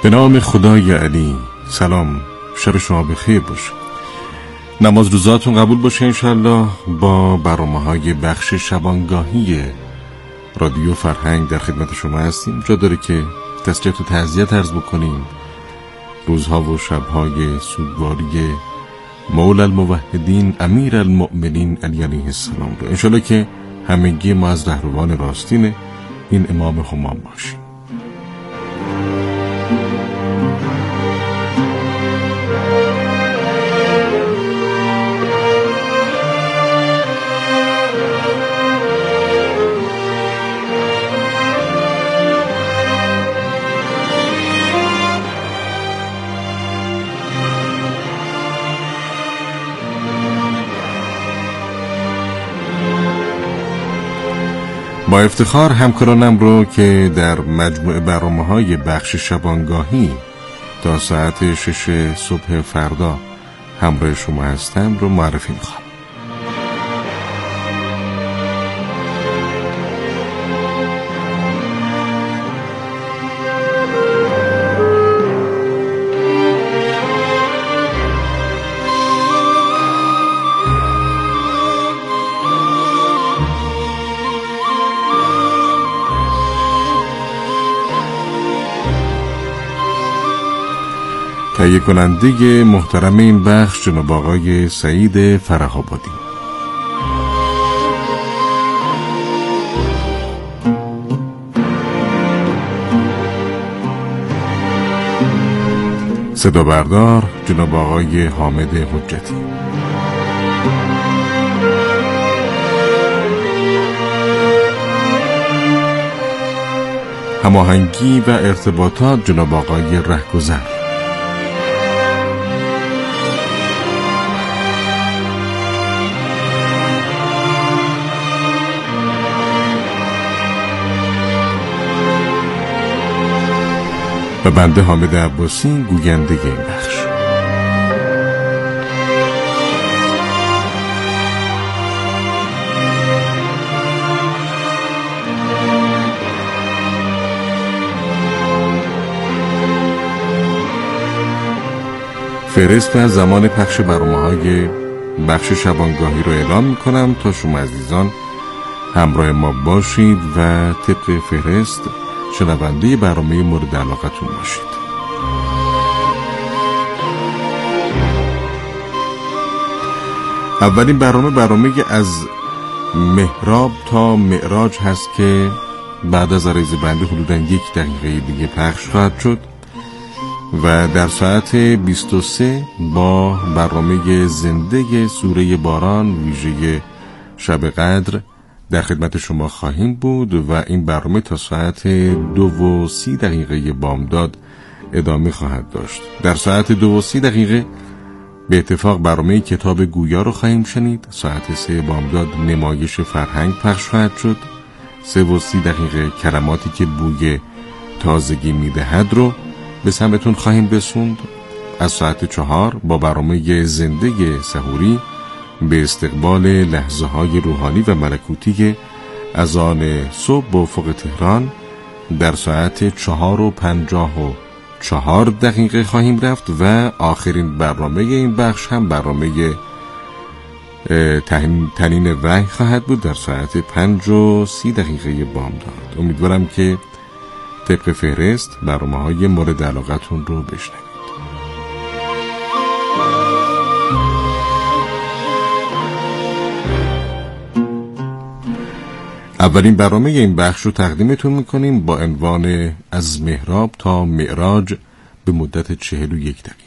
به نام خدای علی. سلام، شب شما بخیر باشه. نماز روزاتون قبول باشه انشالله. با برنامه‌های بخش شبانگاهی رادیو فرهنگ در خدمت شما هستیم. جا داره که تسلیت و تعزیت عرض بکنیم روزها و شبهای سوگواری مولا الموحدین امیر المؤمنین علی علیه السلام رو انشالله که همگی ما از رهروان راستین این امام همام باشیم. با افتخار همکارانم رو که در مجموعه برنامه‌های بخش شبانگاهی تا ساعت 6 صبح فردا همراه شما هستم رو معرفی می‌خوام. تهیه کننده محترم این بخش جناب آقای سعید فره‌آبادی. صدا بردار جناب آقای حامد حجتی. هماهنگی و ارتباطات جناب آقای رهگذر. و بنده حامد عباسی گوینده این بخش. فهرست و زمان پخش برنامه‌های بخش شبانگاهی رو اعلام می‌کنم تا شما عزیزان همراه ما باشید و طبق فهرست شنونده برنامه مورد علاقتون باشید. اولین برنامه از محراب تا معراج هست که بعد از عریض بندی حدوداً 1 دقیقه دیگه پخش خواهد شد و در ساعت 23 با برنامه زنده سوره باران ویژه شب قدر در خدمت شما خواهیم بود و این برنامه تا ساعت 2:30 بامداد ادامه خواهد داشت. در ساعت 2:30 به اتفاق برنامه کتاب گویا رو خواهیم شنید. ساعت 3 بامداد نمایش فرهنگ پخش خواهد شد. 3:30 کلماتی که بوی تازگی میدهد رو به سمتون خواهیم رسوند. از ساعت 4 با برنامه زنده سحوری به استقبال لحظه های روحانی و ملکوتی اذان صبح با افق تهران در ساعت 4:54 خواهیم رفت و آخرین برنامه این بخش هم برنامه تنین وحی خواهد بود در ساعت 5:30 بامداد. امیدوارم که طبق فهرست برنامه‌های مورد علاقتون رو بشنوید. اولین برنامه این بخش رو تقدیمتون میکنیم با عنوان از محراب تا معراج به مدت 41 دقیقه.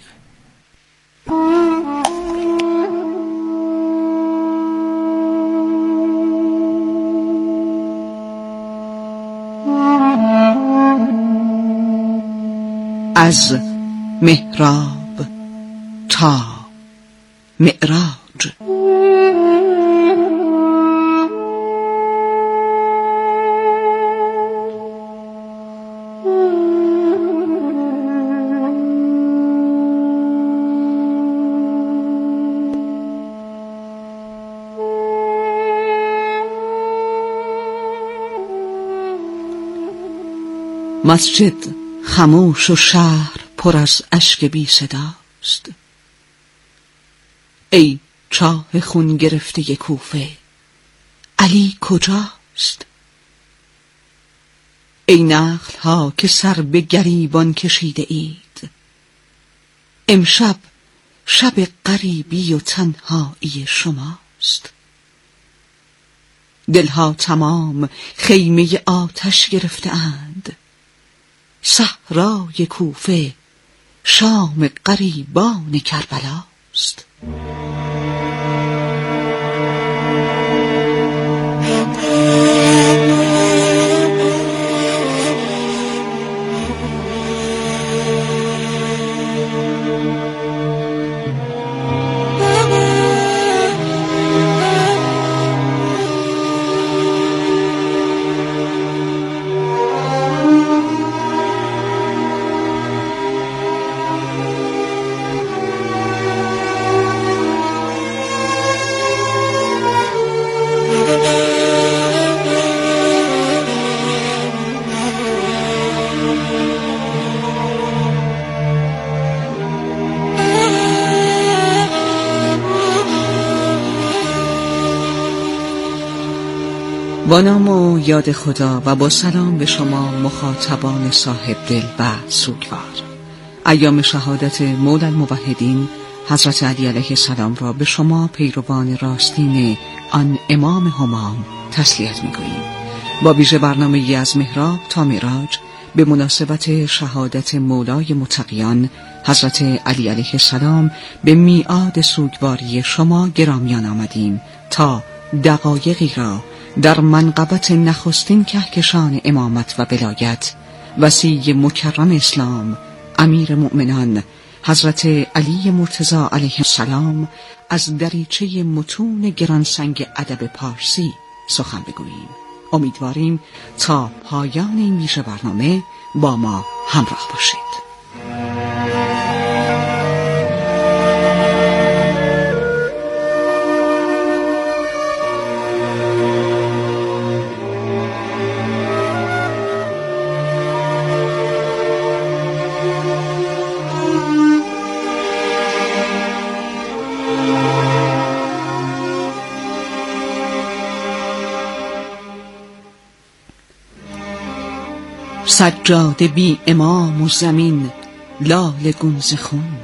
از محراب تا معراج. مسجد خموش و شهر پر از اشک بی صداست. ای چاه خون گرفته کوفه، علی کجاست؟ ای نخل ها که سر به گریبان کشیده اید، امشب شب غریبی و تنهایی شماست. دلها تمام خیمه آتش گرفته اند، صحرای کوفه شام غریبان کربلاست. با نام و یاد خدا و با سلام به شما مخاطبان صاحب دل و سوگوار. ایام شهادت مولا الموحدین حضرت علی علیه السلام را به شما پیروان راستین آن امام همام تسلیت می‌گوییم. با ویژه برنامه‌ای از محراب تا معراج به مناسبت شهادت مولای متقیان حضرت علی علیه السلام به میعاد سوگواری شما گرامیان آمدیم تا دقایقی را در منقبت نخستین کهکشان امامت و ولایت وصی مکرم اسلام امیر مؤمنان حضرت علی مرتضی علیه السلام از دریچه متون گرانسنگ ادب پارسی سخن بگوییم. امیدواریم تا پایان این ویژه برنامه با ما همراه باشید. سجاده بی امام و زمین لال گونز خون،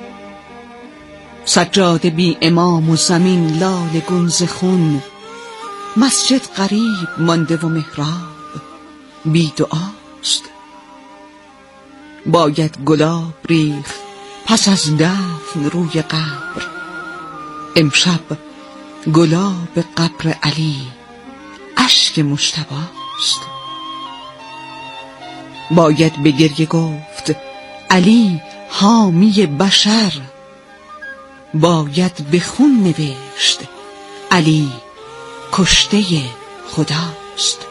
سجاده بی امام و زمین لال گونز خون، مسجد غریب مانده و محراب بی دعاست. باید گلاب ریخت پس از دفن روی قبر، امشب گلاب قبر علی اشک مجتباست. باید به گریه گفت علی حامی بشر، باید به خون نوشت علی کشته خداست.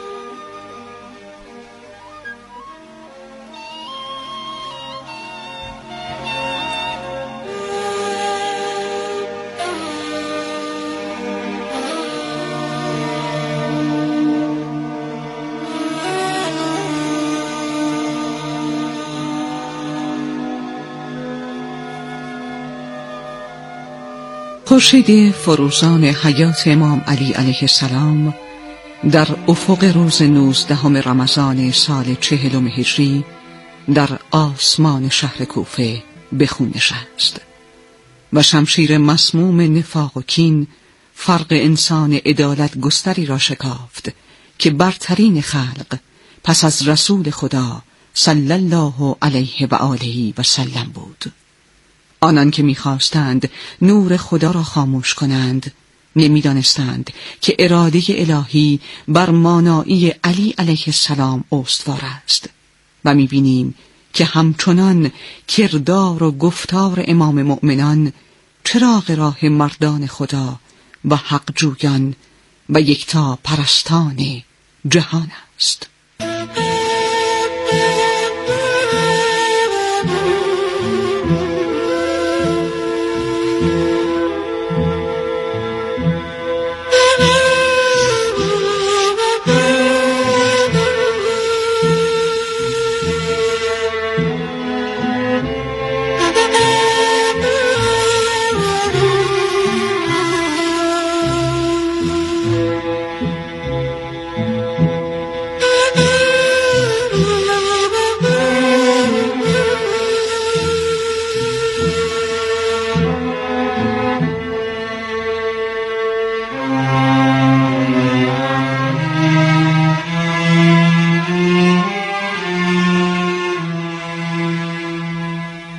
خورشید فروزان حیات امام علی علیه السلام در افق روز 19 رمضان سال 40 هجری در آسمان شهر کوفه به خون نشست و شمشیر مسموم نفاق و کین فرق انسان عدالت گستری را شکافت که برترین خلق پس از رسول خدا صلی الله علیه و آله و سلم بود. آنان که می‌خواستند نور خدا را خاموش کنند نمی‌دانستند که اراده الهی بر مانایی علی علیه السلام استوار است و می‌بینیم که همچنان کردار و گفتار امام مؤمنان چراغ راه مردان خدا و حق جویان و یکتا پرستان جهان است.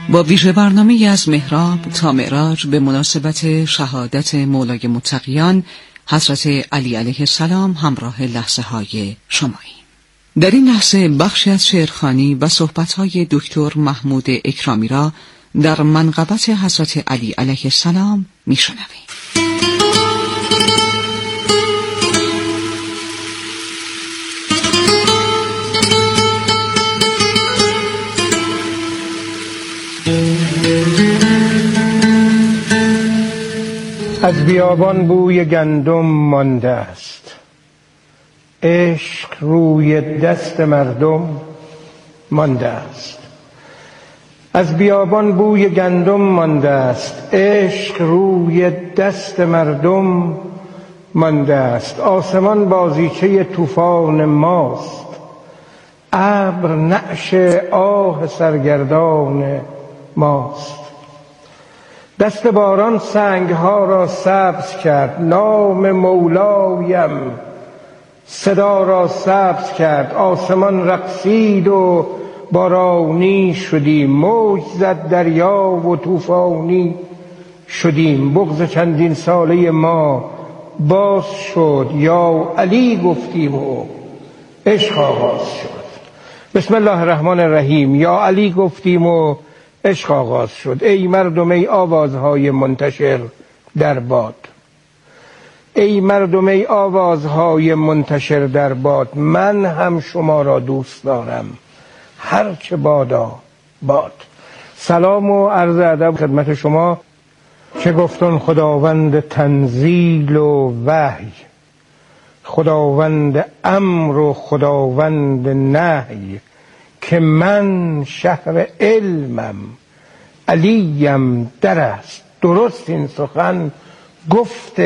با ویژه برنامه از محراب تا معراج به مناسبت شهادت مولای متقیان حضرت علی علیه السلام همراه لحظه های شمایی. در این لحظه بخشی از شعرخوانی و صحبت‌های دکتر محمود اکرامی را در منقبت حضرت علی علیه السلام می‌شنویم. از بیابان بوی گندم مانده است، عشق روی دست مردم مانده است. از بیابان بوی گندم مانده است، عشق روی دست مردم مانده است. آسمان بازیچه طوفان ماست، ابر نعش آه سرگردان ماست. دست باران سنگها را سبز کرد، نام مولایم صدا را سبز کرد. آسمان رقصید و بارانی شدیم، موج زد دریا و طوفانی شدیم. بغض چندین ساله ما باز شد، یا علی گفتیم و عشق آغاز شد. بسم الله الرحمن الرحیم. یا علی گفتیم و عشق آغاز شد. ای مردم، ای آوازهای منتشر در باد، ای مردم، ای آوازهای منتشر در باد، من هم شما را دوست دارم، هرچه بادا باد. سلام و عرض ادب خدمت شما. چه گفتن خداوند تنزیل و وحی، خداوند امر و خداوند نهی، که من شهر علمم علیم در است. درست این سخن گفت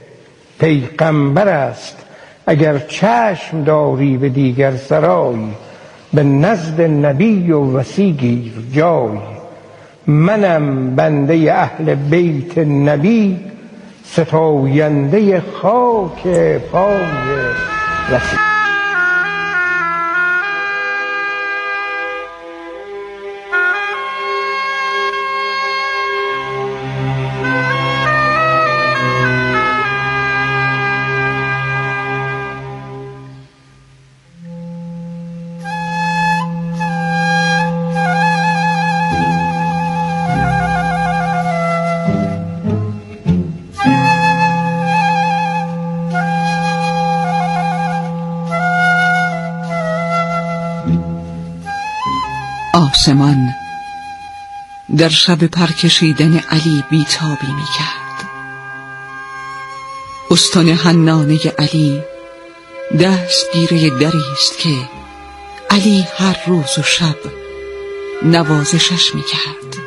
پیغمبر است. اگر چشم داری به دیگر سرای، به نزد نبی و وصی گیر جای. منم بنده اهل بیت نبی، ستاینده خاک پای رسول. آسمان در شب پرکشیدن علی بیتابی می کرد. استن حنانه علی دستگیره دری است که علی هر روز و شب نوازشش می کرد.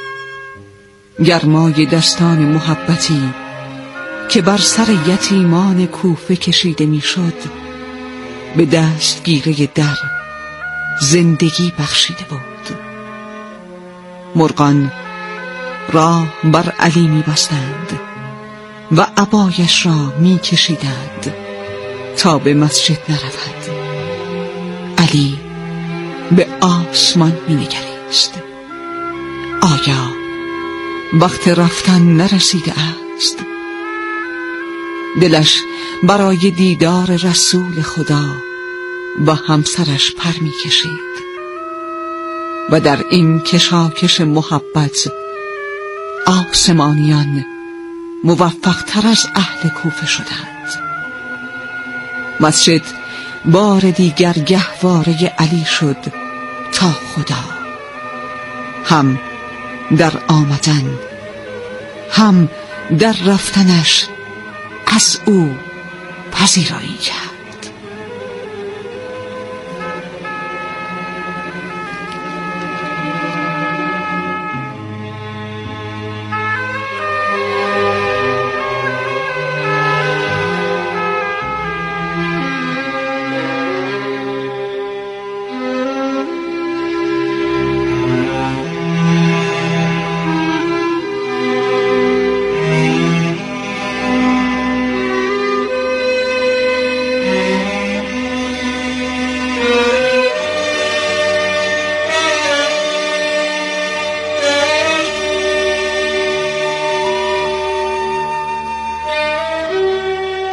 گرمای دستان محبتی که بر سر یتیمان کوفه کشیده می شد، به دستگیره در زندگی بخشیده بود. مرغان راه بر علی می بستند و عبایش را می کشیدند تا به مسجد نرود. علی به آسمان می نگریست. آیا وقت رفتن نرسیده است؟ دلش برای دیدار رسول خدا و همسرش پر می کشید و در این کشاکش محبت آسمانیان موفق تر از اهل کوفه شدند. مسجد بار دیگر گهواره علی شد تا خدا هم در آمدن هم در رفتنش از او پذیرایی کرد.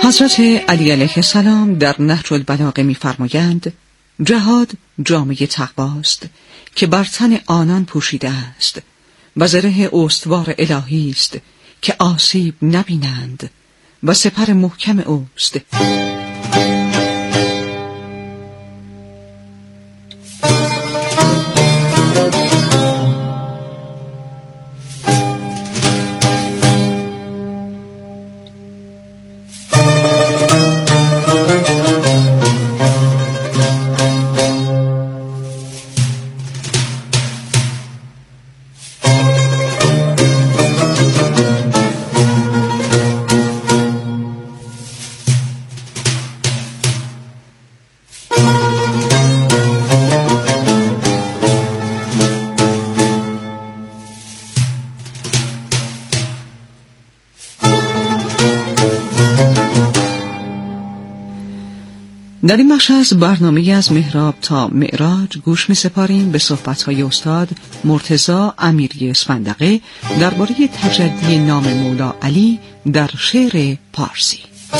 حضرت علی علیه السلام در نهج البلاغه می‌فرمایند جهاد جامه تقواست که بر تن آنان پوشیده است و زره استوار الهی است که آسیب نبینند و سپر محکم اوست. در این بخش از برنامه از محراب تا معراج گوش می سپاریم به صحبت‌های استاد مرتضی امیری اسفندقه درباره تجدی نام مولا علی در شعر پارسی.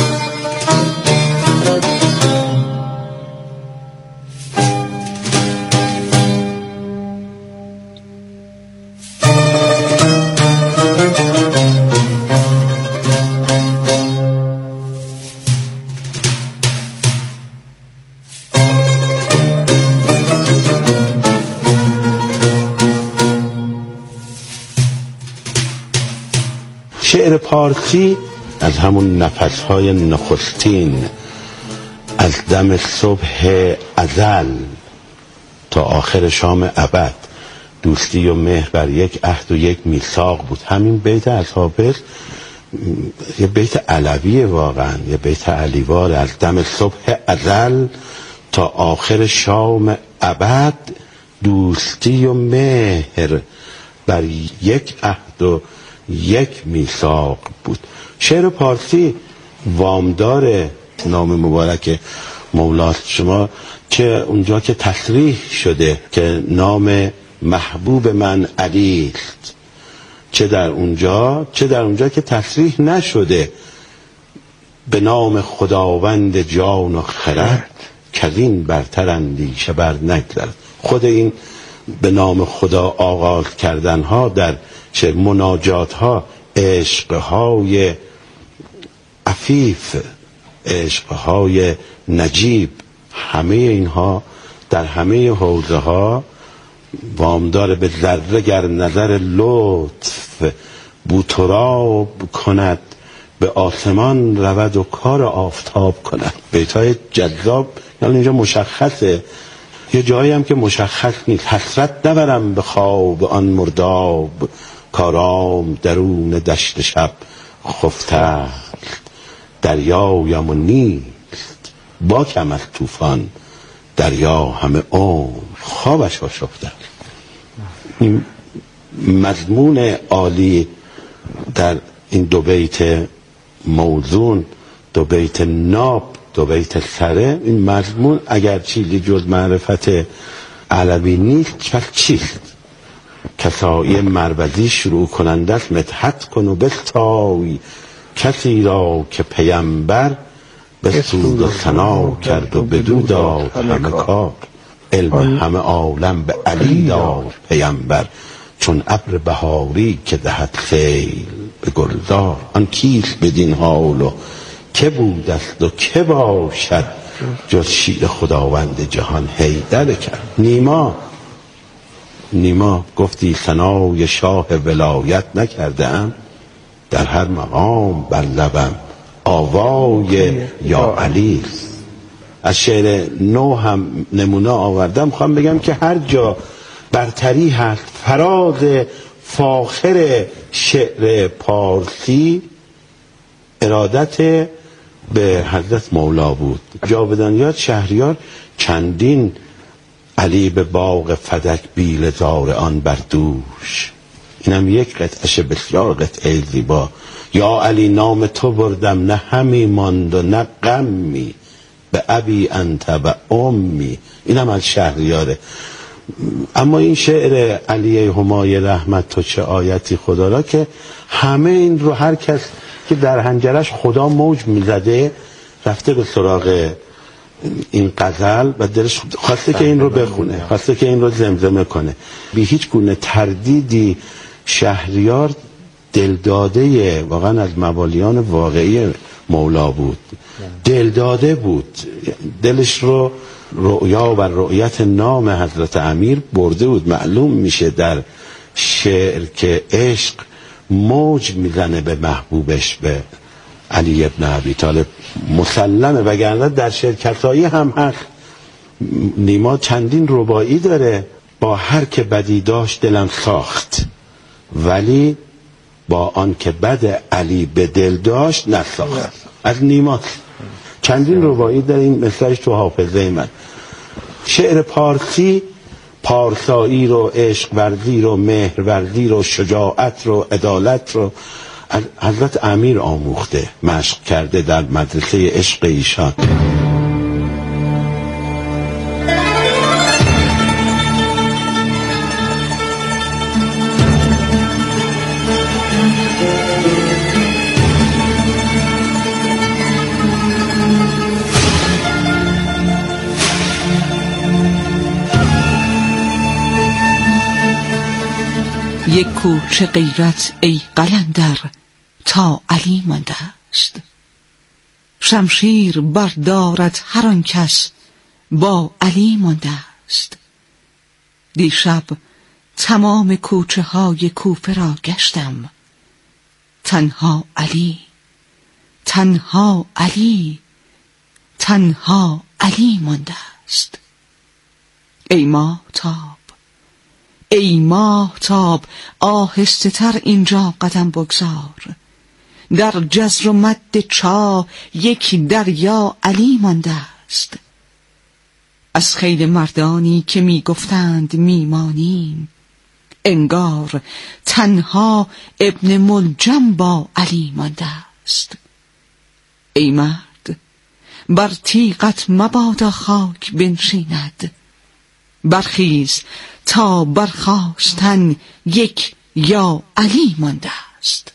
شعر پارسی از همون نفسهای نخستین از دم صبح ازل تا آخر شام ابد دوستی و مهر بر یک عهد و یک میثاق بود. همین بیت از حافظ یه بیت علویه، واقعا یه بیت علیوار. از دم صبح ازل تا آخر شام ابد دوستی و مهر بر یک عهد و یک میثاق بود. شعر پارسی وامدار نام مبارک مولاست. شما چه اونجا که تصریح شده که نام محبوب من علی است، چه در اونجا که تصریح نشده به نام خداوند جان و خرد کزین برتر اندیشه بر نگذرد. خود این به نام خدا آغاز کردن ها در شعر، مناجات ها، عشقهای عفیف، عشقهای نجیب، همه اینها در همه حوزه ها وامدار به ذره گر نظر لطف بوتراب کند به آسمان رود و کار آفتاب کند. بیتای جذاب. یعنی اینجا مشخصه، یه جایی هم که مشخص نیست. حسرت نبرم به خواب آن مرداب کارام درون دشت شب خفته دریایم و نیست باکم از طوفان دریا همه عمر خوابش آشفته. این مضمون عالی در این دو بیت موزون، دو بیت ناب، دو بیت سره، این مضمون اگر چیزی جز معرفت علوی نیست پس چیست؟ کسایی مربدی شروع کننده است مدحت کن و بستای کسی را که پیمبر بسود و ثنا کرد و بدو داد همه کار. علم همه عالم به علی داد پیمبر چون ابر بهاری که دهد سیل به گلزار. آن کیست بدین حال و که بود است و که باشد جز شیر خداوند جهان حیدر کرد. نیما گفتی ثنای شاه ولایت نکردم در هر مقام بر لبم آوای یا علی. از شعر نو هم نمونه آوردم. خواهم بگم که هر جا برتری هست، فراز فاخر شعر پارسی ارادت به حضرت مولا بود. جاودانیات شهریار چندین علی به باغ فدک بیل زار آن بر دوش، اینم یک قطعش بسیار قطعه زیبا. یا علی نام تو بردم نه همی ماند و نه غمی به ابی انت و امی، اینم از شهریاره. اما این شعر علی همای رحمت تو چه آیتی خدا را که همه این رو هر کس که در حنجرش خدا موج میزده، رفته به سراغ این غزل و دلش خواسته که این رو بخونه، خواسته که این رو زمزمه کنه. بی هیچ گونه تردیدی شهریار دلداده واقعا از موالیان واقعی مولا بود، دلداده بود، دلش رو رؤیا و رؤیت نام حضرت امیر برده بود. معلوم میشه در شعر که عشق موج میزنه به محبوبش، به علی ابن ابی طالب، مسلمه. وگرنه در شرکتایی هم هست. نیما چندین رباعی داره، با هر که بدی داشت دلم ساخت، ولی با آن که بد علی به دل داشت نساخت. از نیما چندین رباعی داره، این مثالش تو حافظه من. شعر پارسی پارسایی رو، عشق ورزی رو، مهر ورزی رو، شجاعت رو، عدالت رو از حضرت امیر آموخته، مشق کرده در مدرسه عشق ایشان. یک کوچه غیرت ای قلندر تا علی مانده است، شمشیر بردارد هر آن کس با علی مانده است. دیشب تمام کوچه های کوفه را گشتم، تنها علی، تنها علی، تنها علی مانده است. ای ماهتاب، ای ماهتاب، آهسته تر اینجا قدم بگذار، در جزر و مد چاه یک دریا علی مانده است. از خیل مردانی که می گفتند میمانیم، انگار تنها ابن ملجم با علی مانده است. ای مرد، بر تیغت مبادا خاک بنشیند، برخیز تا برخاستن یک یا علی مانده است.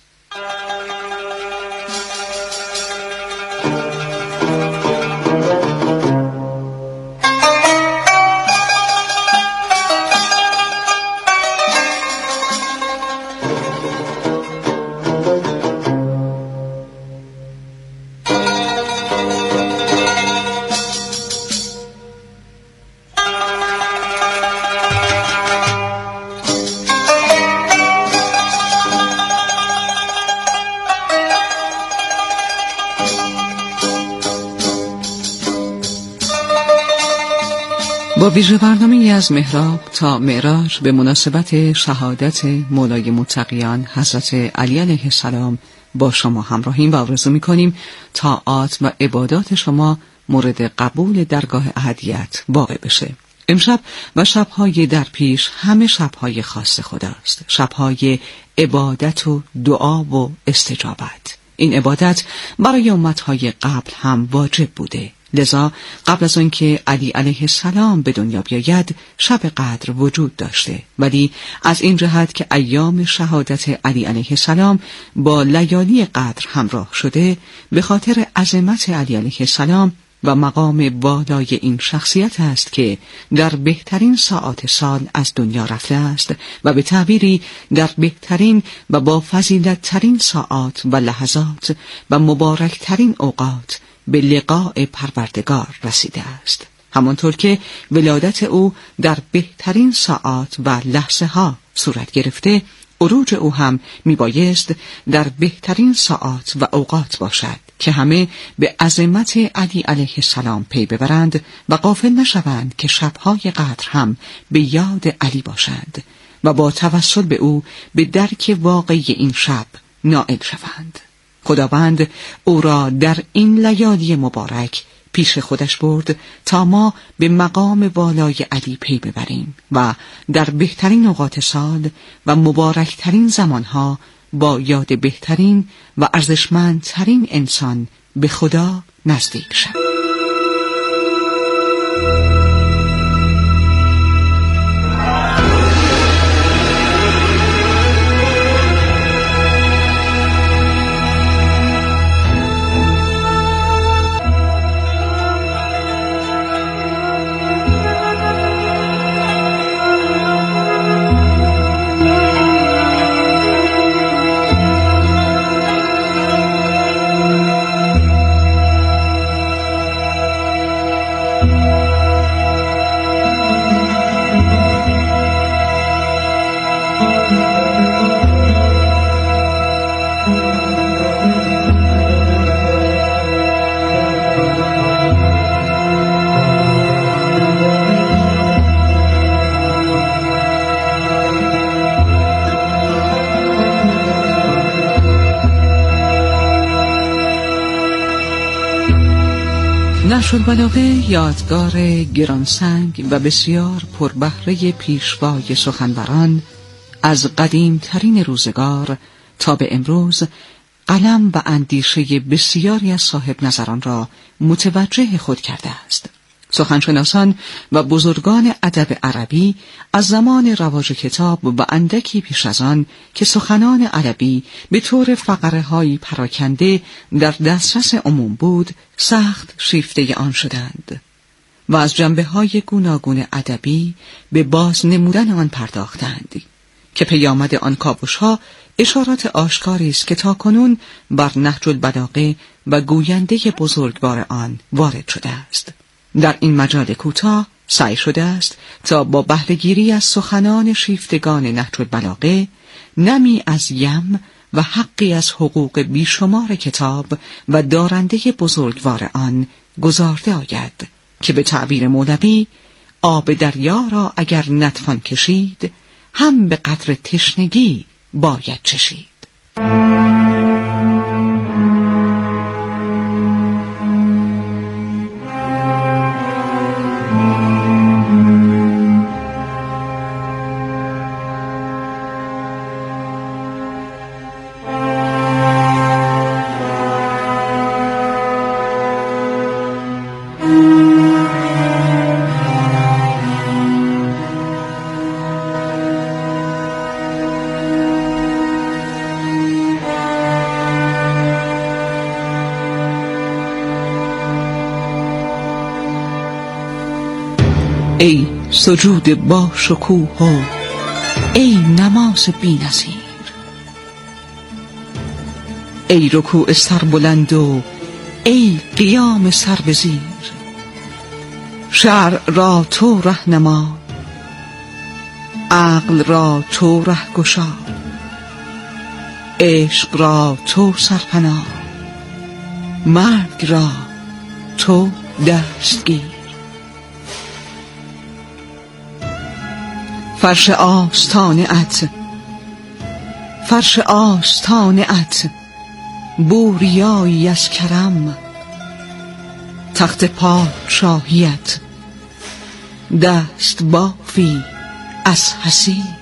با ویژه برنامه‌ای از محراب تا معراج به مناسبت شهادت مولای متقیان حضرت علی علیه السلام با شما همراهیم و آرزو می‌کنیم طاعات و عبادات شما مورد قبول درگاه احدیت واقع بشه. امشب و شب‌های در پیش همه شب‌های خاص خداست، شب‌های عبادت و دعا و استجابت. این عبادت برای امت‌های قبل هم واجب بوده، لذا قبل از آنکه علی علیه السلام به دنیا بیاید شب قدر وجود داشته، ولی از این جهت که ایام شهادت علی علیه السلام با لیالی قدر همراه شده، به خاطر عظمت علی علیه السلام و مقام والای این شخصیت است که در بهترین ساعات سال از دنیا رفته است و به تعبیری در بهترین و با فضیلت ترین ساعات و لحظات و مبارک ترین اوقات به لقاء پروردگار رسیده است، همانطور که ولادت او در بهترین ساعات و لحظه ها صورت گرفته، عروج او هم میبایست در بهترین ساعات و اوقات باشد که همه به عظمت علی علیه السلام پی ببرند و غافل نشوند که شبهای قدر هم به یاد علی باشند و با توسل به او به درک واقعی این شب نائل شوند. خداوند او را در این لیالی مبارک پیش خودش برد تا ما به مقام والای علی پی ببریم و در بهترین اوقات سال و مبارکترین زمانها با یاد بهترین و ارزشمندترین انسان به خدا نزدیک شویم. نهج البلاغه یادگار گرانسنگ و بسیار پربهره پیشوای سخنوران از قدیمترین روزگار تا به امروز قلم و اندیشه بسیاری از صاحب نظران را متوجه خود کرده است. سخنشناسان و بزرگان ادب عربی از زمان رواج کتاب و اندکی پیش از آن که سخنان عربی به طور فقره‌هایی پراکنده در دسترس عموم بود سخت شیفته آن شدند و از جنبه‌های گوناگون ادبی به باز نمودن آن پرداختند که پیامد آن کاوش‌ها اشارات آشکاری است که تاکنون بر نهج البلاغه و گوینده بزرگوار آن وارد شده است. در این مجال کوتاه سعی شده است تا با بهره‌گیری از سخنان شیفتگان نهج البلاغه نمی از یم و حقی از حقوق بیشمار کتاب و دارنده بزرگوار آن گزارده آید که به تعبیر مولوی آب دریا را اگر نتوان کشید هم به قدر تشنگی باید چشید. ای سجود با شکوه و ای نماز بی‌نظیر، ای رکوع سربلند و ای قیام سر به زیر. شرع را تو رهنما، عقل را تو رهگشا، عشق را تو سرپناه، مرگ را تو دستگیر. فرش آستانه‌ات بوریایی از کرم، تخت پادشاهیت دست بافی از حصیر.